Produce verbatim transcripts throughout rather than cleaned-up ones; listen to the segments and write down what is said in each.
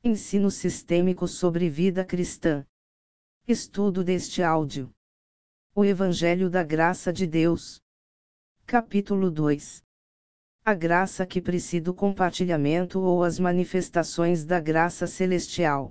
Ensino sistêmico sobre vida cristã. Estudo deste áudio. O Evangelho da Graça de Deus. Capítulo dois. A graça que precede o compartilhamento ou as manifestações da graça celestial.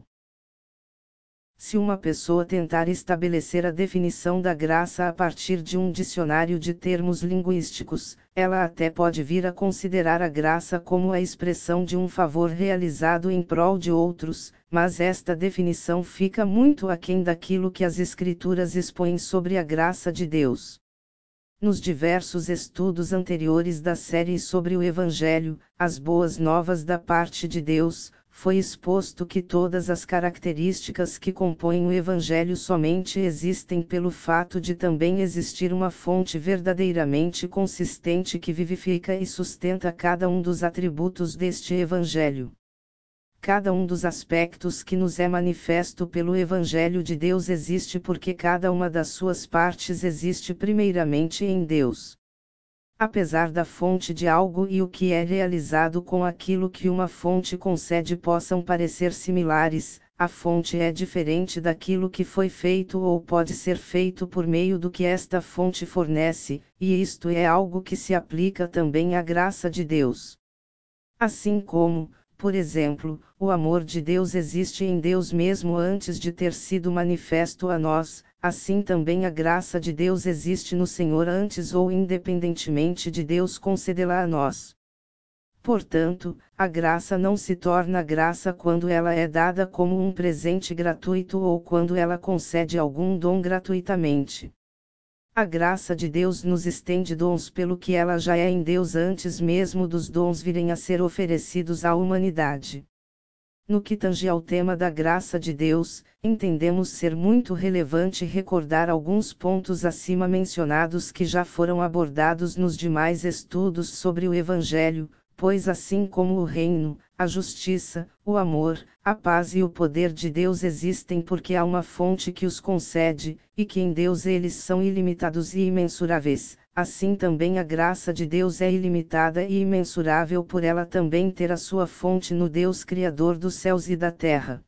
Se uma pessoa tentar estabelecer a definição da graça a partir de um dicionário de termos linguísticos, ela até pode vir a considerar a graça como a expressão de um favor realizado em prol de outros, mas esta definição fica muito aquém daquilo que as Escrituras expõem sobre a graça de Deus. Nos diversos estudos anteriores da série sobre o Evangelho, as boas novas da parte de Deus, foi exposto que todas as características que compõem o Evangelho somente existem pelo fato de também existir uma fonte verdadeiramente consistente que vivifica e sustenta cada um dos atributos deste Evangelho. Cada um dos aspectos que nos é manifesto pelo Evangelho de Deus existe porque cada uma das suas partes existe primeiramente em Deus. Apesar da fonte de algo e o que é realizado com aquilo que uma fonte concede possam parecer similares, a fonte é diferente daquilo que foi feito ou pode ser feito por meio do que esta fonte fornece, e isto é algo que se aplica também à graça de Deus. Assim como, por exemplo, o amor de Deus existe em Deus mesmo antes de ter sido manifesto a nós, assim também a graça de Deus existe no Senhor antes ou independentemente de Deus concedê-la a nós. Portanto, a graça não se torna graça quando ela é dada como um presente gratuito ou quando ela concede algum dom gratuitamente. A graça de Deus nos estende dons pelo que ela já é em Deus antes mesmo dos dons virem a ser oferecidos à humanidade. No que tange ao tema da graça de Deus, entendemos ser muito relevante recordar alguns pontos acima mencionados que já foram abordados nos demais estudos sobre o Evangelho, pois assim como o reino, a justiça, o amor, a paz e o poder de Deus existem porque há uma fonte que os concede, e que em Deus eles são ilimitados e imensuráveis, assim também a graça de Deus é ilimitada e imensurável por ela também ter a sua fonte no Deus Criador dos céus e da terra.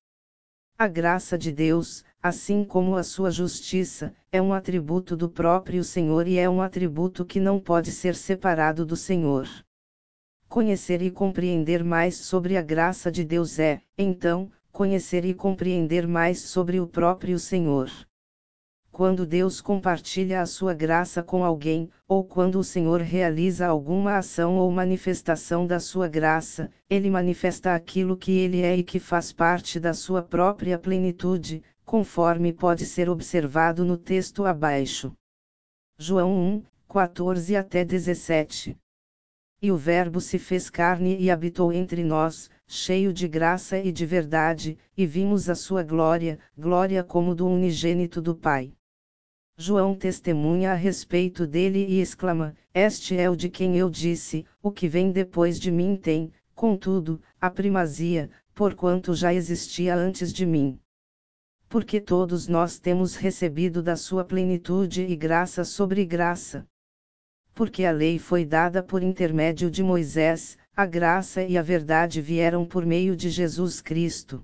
A graça de Deus, assim como a sua justiça, é um atributo do próprio Senhor e é um atributo que não pode ser separado do Senhor. Conhecer e compreender mais sobre a graça de Deus é, então, conhecer e compreender mais sobre o próprio Senhor. Quando Deus compartilha a sua graça com alguém, ou quando o Senhor realiza alguma ação ou manifestação da sua graça, ele manifesta aquilo que ele é e que faz parte da sua própria plenitude, conforme pode ser observado no texto abaixo. João um, quatorze até dezessete. E o Verbo se fez carne e habitou entre nós, cheio de graça e de verdade, e vimos a sua glória, glória como do unigênito do Pai. João testemunha a respeito dele e exclama: Este é o de quem eu disse, o que vem depois de mim tem, contudo, a primazia, porquanto já existia antes de mim. Porque todos nós temos recebido da sua plenitude e graça sobre graça. Porque a lei foi dada por intermédio de Moisés, a graça e a verdade vieram por meio de Jesus Cristo.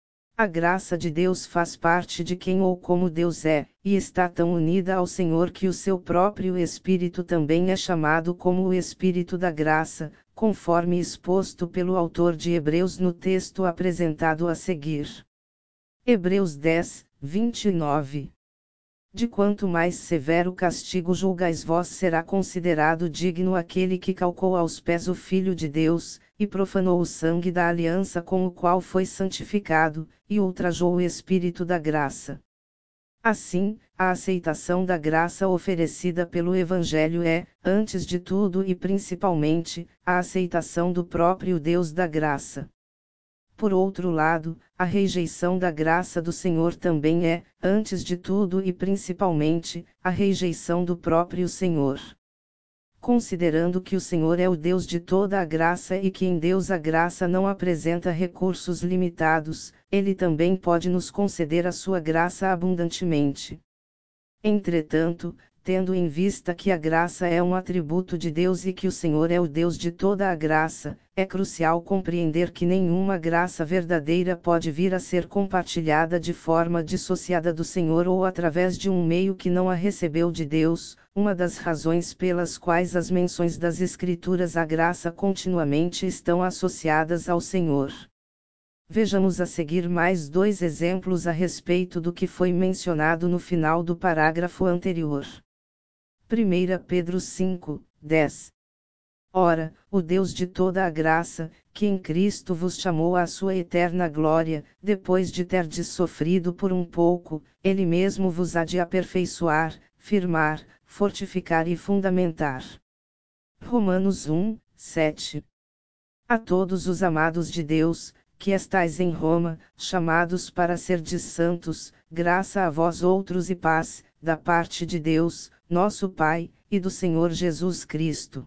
A graça de Deus faz parte de quem ou como Deus é, e está tão unida ao Senhor que o seu próprio Espírito também é chamado como o Espírito da graça, conforme exposto pelo autor de Hebreus no texto apresentado a seguir. Hebreus dez, vinte e nove. De quanto mais severo castigo julgais vós será considerado digno aquele que calcou aos pés o Filho de Deus, e profanou o sangue da aliança com o qual foi santificado, e ultrajou o Espírito da graça. Assim, a aceitação da graça oferecida pelo Evangelho é, antes de tudo e principalmente, a aceitação do próprio Deus da graça. Por outro lado, a rejeição da graça do Senhor também é, antes de tudo e principalmente, a rejeição do próprio Senhor. Considerando que o Senhor é o Deus de toda a graça e que em Deus a graça não apresenta recursos limitados, Ele também pode nos conceder a sua graça abundantemente. Entretanto, tendo em vista que a graça é um atributo de Deus e que o Senhor é o Deus de toda a graça, é crucial compreender que nenhuma graça verdadeira pode vir a ser compartilhada de forma dissociada do Senhor ou através de um meio que não a recebeu de Deus, uma das razões pelas quais as menções das Escrituras à graça continuamente estão associadas ao Senhor. Vejamos a seguir mais dois exemplos a respeito do que foi mencionado no final do parágrafo anterior. primeira Pedro cinco, dez. Ora, o Deus de toda a graça, que em Cristo vos chamou à sua eterna glória, depois de terdes sofrido por um pouco, Ele mesmo vos há de aperfeiçoar, firmar, fortificar e fundamentar. Romanos um, sete. A todos os amados de Deus, que estais em Roma, chamados para serdes santos, graça a vós outros e paz, da parte de Deus, nosso Pai, e do Senhor Jesus Cristo.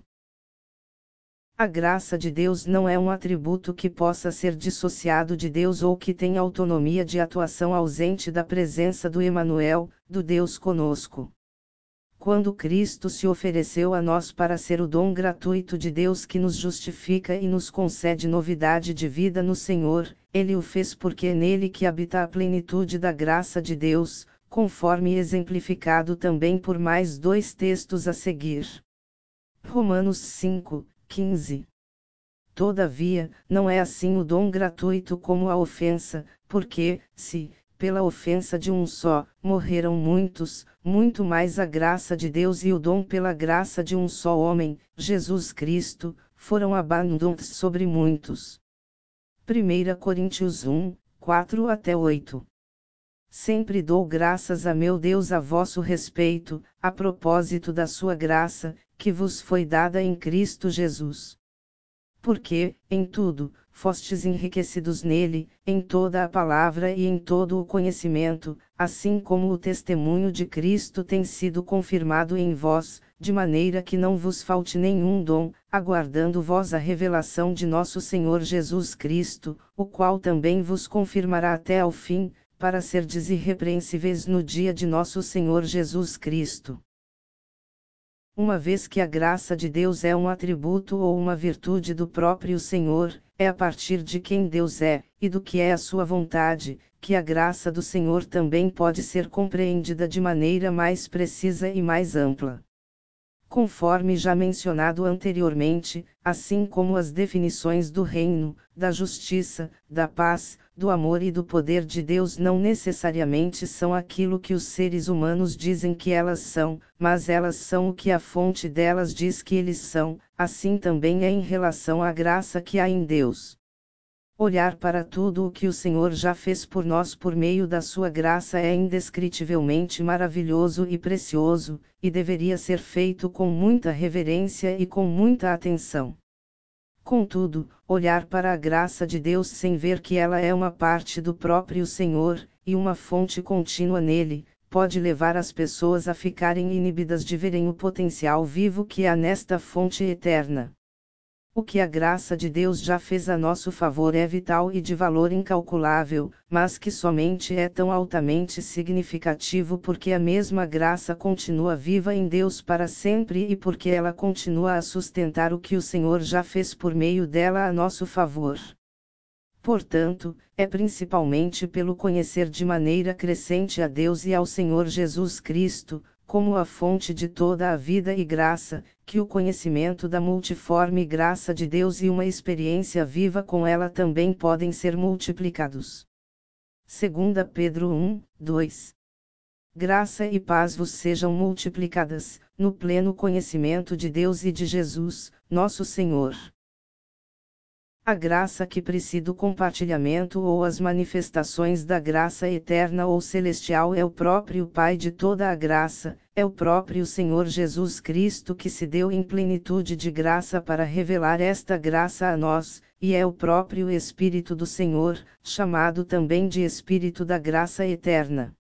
A graça de Deus não é um atributo que possa ser dissociado de Deus ou que tenha autonomia de atuação ausente da presença do Emanuel, do Deus conosco. Quando Cristo se ofereceu a nós para ser o dom gratuito de Deus que nos justifica e nos concede novidade de vida no Senhor, Ele o fez porque é nele que habita a plenitude da graça de Deus, conforme exemplificado também por mais dois textos a seguir. Romanos cinco, quinze. Todavia, não é assim o dom gratuito como a ofensa, porque, se, pela ofensa de um só, morreram muitos, muito mais a graça de Deus e o dom pela graça de um só homem, Jesus Cristo, foram abandonados sobre muitos. primeira Coríntios um, quatro até oito. Sempre dou graças a meu Deus a vosso respeito, a propósito da sua graça, que vos foi dada em Cristo Jesus. Porque, em tudo, fostes enriquecidos nele, em toda a palavra e em todo o conhecimento, assim como o testemunho de Cristo tem sido confirmado em vós, de maneira que não vos falte nenhum dom, aguardando vós a revelação de nosso Senhor Jesus Cristo, o qual também vos confirmará até ao fim, para serdes irrepreensíveis no dia de nosso Senhor Jesus Cristo. Uma vez que a graça de Deus é um atributo ou uma virtude do próprio Senhor, é a partir de quem Deus é, e do que é a sua vontade, que a graça do Senhor também pode ser compreendida de maneira mais precisa e mais ampla. Conforme já mencionado anteriormente, assim como as definições do reino, da justiça, da paz, do amor e do poder de Deus não necessariamente são aquilo que os seres humanos dizem que elas são, mas elas são o que a fonte delas diz que eles são, assim também é em relação à graça que há em Deus. Olhar para tudo o que o Senhor já fez por nós por meio da sua graça é indescritivelmente maravilhoso e precioso, e deveria ser feito com muita reverência e com muita atenção. Contudo, olhar para a graça de Deus sem ver que ela é uma parte do próprio Senhor, e uma fonte contínua nele, pode levar as pessoas a ficarem inibidas de verem o potencial vivo que há nesta fonte eterna. O que a graça de Deus já fez a nosso favor é vital e de valor incalculável, mas que somente é tão altamente significativo porque a mesma graça continua viva em Deus para sempre e porque ela continua a sustentar o que o Senhor já fez por meio dela a nosso favor. Portanto, é principalmente pelo conhecer de maneira crescente a Deus e ao Senhor Jesus Cristo, como a fonte de toda a vida e graça, que o conhecimento da multiforme graça de Deus e uma experiência viva com ela também podem ser multiplicados. segunda Pedro um, dois. Graça e paz vos sejam multiplicadas, no pleno conhecimento de Deus e de Jesus, nosso Senhor. A graça que precede o compartilhamento ou as manifestações da graça eterna ou celestial é o próprio Pai de toda a graça, é o próprio Senhor Jesus Cristo que se deu em plenitude de graça para revelar esta graça a nós, e é o próprio Espírito do Senhor, chamado também de Espírito da graça eterna.